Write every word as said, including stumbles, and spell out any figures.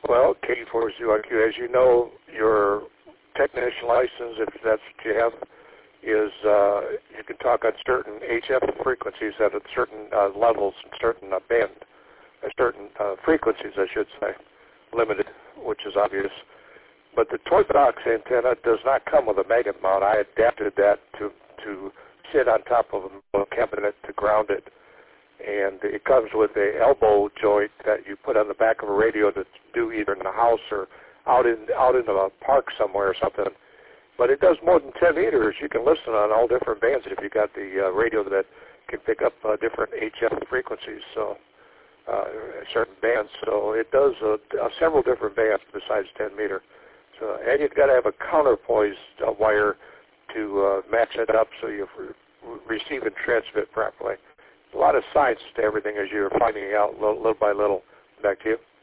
Well, K four Z Y Q, as you know, your technician license, if that's what you have, is uh, you can talk on certain H F frequencies at certain uh, levels and certain uh, band, uh, certain uh, frequencies, I should say, limited, which is obvious. But the toy box antenna does not come with a magnet mount. I adapted that to to sit on top of a cabinet to ground it. And it comes with a elbow joint that you put on the back of a radio to do either in the house or out in out in a park somewhere or something. But it does more than ten meters. You can listen on all different bands if you got the uh, radio that can pick up uh, different H F frequencies, so uh, certain bands. So it does uh, uh, several different bands besides ten meter. So, and you've got to have a counterpoise uh, wire to uh, match it up so you re- receive and transmit properly. A lot of science to everything as you're finding out little, little by little. Back to you.